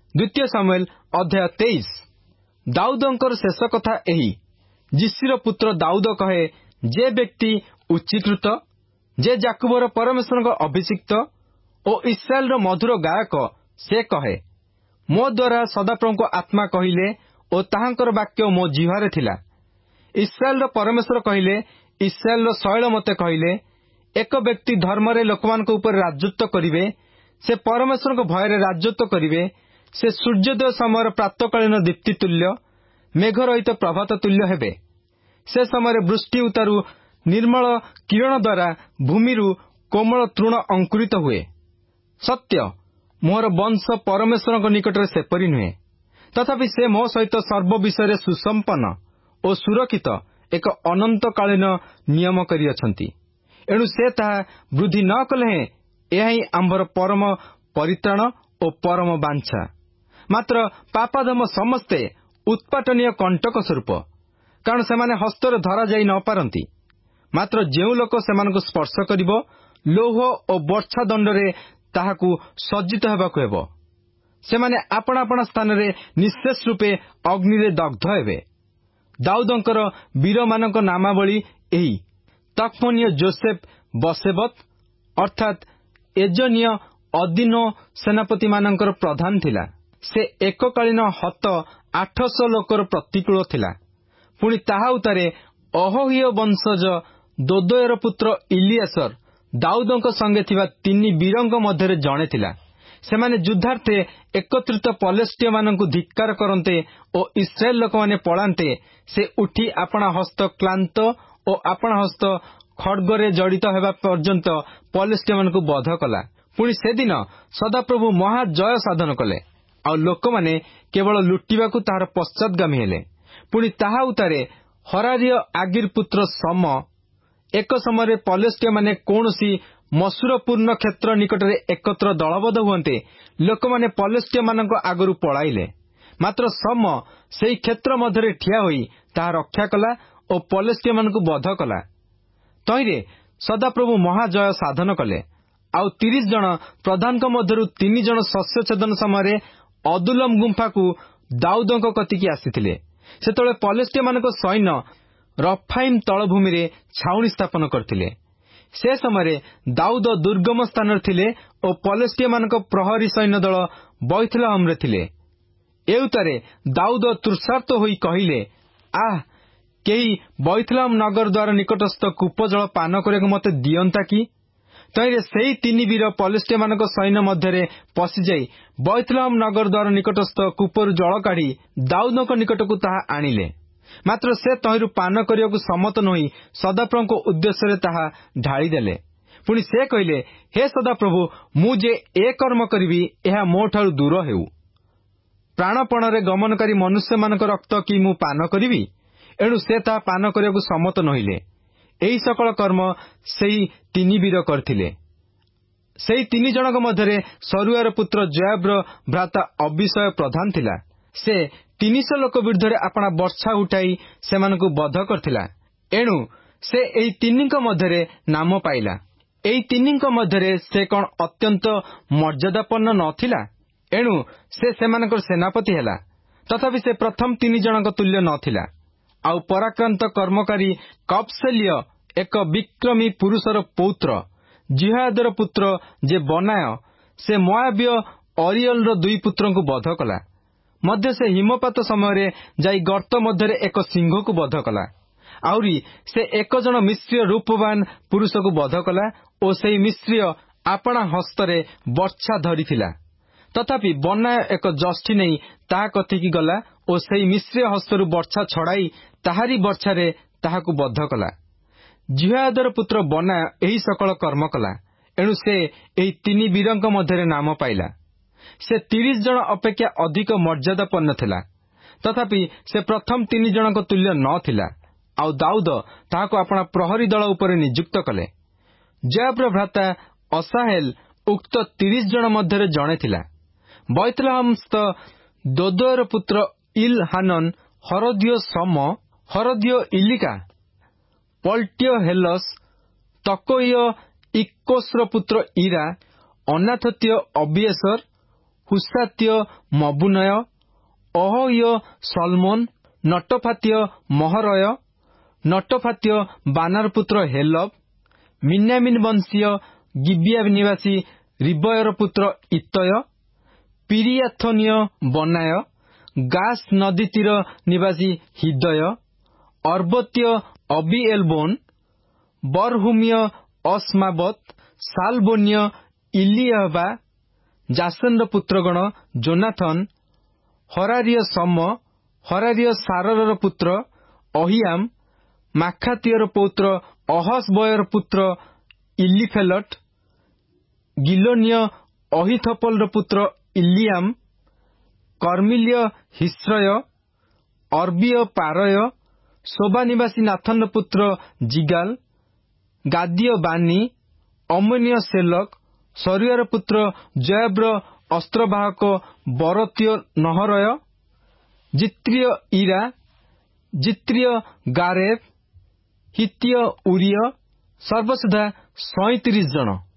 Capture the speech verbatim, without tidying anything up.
द्वितीय सामुएल अध्याय तेईस। दाऊदंकर शेष कथा एही, जिस्सीर पुत्र दाऊद कहे, जे व्यक्ति उच्चीकृत, जे जाकुबर परमेश्वर अभिषिक्त और इस्राएल मधुर गायक, से कहे, मो द्वारा सदाप्रभु आत्मा कहिले और ताहांकर वाक्य मो जिह्वारे थिला। इस्राएल परमेश्वर कहिले, इस्राएल शैल मते कहिले, एक व्यक्ति धर्मरे लोकमानक उपर राजत्व करिवे, से परमेश्वर भୟରେ राजत्व करिवे, से सूर्योदय समय प्रातकालीन दीप्ति तुल्य, मेघ रहित प्रभात तुल्य हेबे। से समय वृष्टि उतारू निर्मल किरण द्वारा भूमिरू कोमल तृण अंकुरित हुए। सत्य, मोर वंश परमेश्वर निकटरे सेपरी नुहे, तथापि से मो सहित सर्व विषय सुसंपन्न और सुरक्षित एक अनंतकालीन नियम करिअछंती। एणु से ताहा वृद्धि न कले हें यह ही आंभर परम परित्राण और परम बांछा। मात्र पापाधम समस्ते उत्पाटनीय कंटक स्वरूप, कारण सेमाने हस्तर धरा जाई न पारंती। मात्र जेउ लोक सेमानकु स्पर्श करिवो, लौह और वर्षा दंडरे ताहाकु सज्जित हेबाकु हेबो। सेमाने आपणा आपणा स्थान रे निशेष रूपे अग्नि दग्ध हेबे। दाऊदंकर वीर मानक नामावली एही, तख्मनीय जोसेफ बसेबत अर्थात एजनीय अदीनो सेनापति मानकर प्रधान थिला। से एककालीन हत आठश लोकर प्रतिकूल थिला। पुणी ताहा उतारे अहोहिय वंशज दोदोयर पुत्र इलियासर दाऊदंक संगे थिबा तिनि वीरंक मध्यरे जणे थिला। सेमाने युद्धार्थे एकत्रित पलेस्टिय मानकु धिक्कार करन्ते और इस्राएल लोक माने पळान्ते। से उठी आपणा हस्त क्लांत और आपणा हस्त खड्गरे जड़ित हेबा पर्यंत पलेस्टिय मानकु बध कला। पुणी सेदिन सदाप्रभु महा जय साधन कले, आ लोक माने केवल लुटिबाकु ताहार पश्चातगामी हेले। पुणी ताहा उतारे हरारिय आगिर पुत्र सम एक समय पलेस्टिय माने कौनसी मसूरपूर्ण क्षेत्र निकटरे एकत्र दलबद्ध हुअन्ते, लोक माने पलेस्टिय मानक आगरु पळाइले। मात्र सम सेई क्षेत्र मध्यरे ठिया होई ताहा रक्षा कला और पलेस्टिय मानकु बध कला। तहिरे सदाप्रभु महाजय साधन कले। आउ तीस जन प्रधानक मध्यरु तीन जन शस्य छेदन समय अदुलम गुंफा को दाऊदंक कतिकी आसीथिले। सेतबेले पलेस्टिय मानक सैन्य रफाइम तलभूमि रे छाउणी स्थापन करथिले। से समय दाऊद दुर्गम स्थान थिले और पलेस्टिय मानक प्रहरी सैन्य दल बैथलेहम रे थिले। एउतारे दाऊद तृषार्त होई कहिले, आह, केही बैथलेहम नगर द्वार निकटस्थ कूप जल पान करके मते दियंता कि। तहिरे सेई तीन वीर पलेस्टिय मानक सैन्य मध्यरे पशि जाई बैथलेहम नगर द्वार निकटस्थ कूपरु जल काढ़ी दाऊदक निकटकु ताहा आनिले। मात्र से तहिरु पान करियाकु सम्मत नहोई सदाप्रभुको उद्देश्य ताहा ढाଳି देले। पुणी से कहिले, हे सदाप्रभु, मु जे ए कर्म करिवि एहा मोठारु दूर हेउ। प्राणपणरे गमनकारी मनुष्य मानक रक्त कि मु पान करिवि? एणु से ताहा पान करियाकु सम्मत नहोइले। एही सकल कर्म सेई तीन वीर करथिले। सेई तीन जनक मध्यरे सरुयार पुत्र जोआबर भ्राता अबिशय प्रधान थिला। से तीन सौ लोक विरुद्धरे आपणा वर्षा उठाई सेमानकु बध करथिला। एणु से एही तीनिंक मध्यरे नाम पाइला। एही तीनिंक मध्यरे से कोन अत्यंत मर्यादापन्न नथिला? एणु से सेमानकर सेनापति हेला। तथापि से प्रथम तीन जनक तुल्य नथिला। आउ पराक्रांत कर्मकारी कपसेलिय एक विक्रमी पुरुषर पौत्र जिहादर पुत्र जे बनाय, से मोआबीय अरियल दुई पुत्र को बध कला। मध्य से हिमपात समय जाई गर्त मध्यरे एक सिंह को बध कला। आउरी से एक जन मिश्रीय रूपवान पुरुष को बध कला और से मिश्रीय आपणा हस्तरे वर्षा धरिथिला। तथापि बनाय एक जष्टि नहीं ताहा कथिकी गला और से मिश्रीय हस्तरु वर्षा छड़ाई ताहारी वर्षारे ताहाकु बध कला। जिहादर पुत्र बनाय एही सकल कर्म कला। एणु से एही तीन वीरंक मध्यरे नाम पाइला। से तीस जन अपेक्षा अधिक मर्यादापन्न थिला। तथापि से प्रथम तीन जनक तुल्य न थिला। आउ दाऊद ताहाकु आपणा प्रहरी दल उपरे नियुक्त कले। जोआबर भ्राता असाहेल उक्त तीस जन मध्यरे जणे थिला। बैथलेहमस्थ दोदोयर पुत्र इल हानन, हरदियो सम, हरदियो इलिका, पल्टियो हेलस, तकोइय इक्कोस्र पुत्र इरा, अनाथत्य अबिएसर, ହୁସାତ୍ୟ ମବୁନୟ, ଅହୟ ସଲମୋନ, ନଟଫାତ୍ୟ ମହରୟ, ନଟଫାତ୍ୟ ବାନାର ପୁତ୍ର ହେଲବ, ମିନ୍ୟାମିନ୍ ବଂଶୀୟ ଗିବିଆ ନିବାସୀ ରିବୟର ପୁତ୍ର ଇତୟ, ପିରିୟାଥନୀୟ ବନାୟ, ଗାସ୍ ନଦୀ ତୀର ନିବାସୀ ହିଦୟ, ଅର୍ବତ୍ୟ ଅବିଏଲବୋନ, ବରହୁମୀୟ ଅସ୍ମାବତ, ସାଲବୋନ୍ୟ ଇଲିୟହବା, ଜାସନର ପୁତ୍ରଗଣ ଜୋନାଥନ, ହରାରିୟ ସମ, ହରାରିୟ ସାରରର ପୁତ୍ର ଅହିଆମ, ମାଖାତିୟର ପୌତ୍ର ଅହସବୟର ପୁତ୍ର ଇଲିଫେଲଟ, ଗିଲୋନିୟ ଅହିଥପଲର ପୁତ୍ର ଇଲିଆମ, କର୍ମିଲ୍ୟ ହିସ୍ରୟ, ଅର୍ବିୟ ପାରୟ, ଶୋବା ନିବାସୀ ନାଥନର ପୁତ୍ର ଜିଗାଲ, ଗାଦିୟ ବାନି, ଅମୋନୀୟ ସେଲକ, ସରୁୟାର ପୁତ୍ର ଜୟବ୍ର ଅସ୍ତ୍ରବାହକ ବରତୀୟ ନହରୟ, ଜିତ୍ରିୟ ଇରା, ଜିତ୍ରିୟ ଗାରେବ, ହିତୀୟ ଉରିୟ, ସର୍ବସୁଦ୍ଧା ସଇଁତିରିଶ ଜଣ।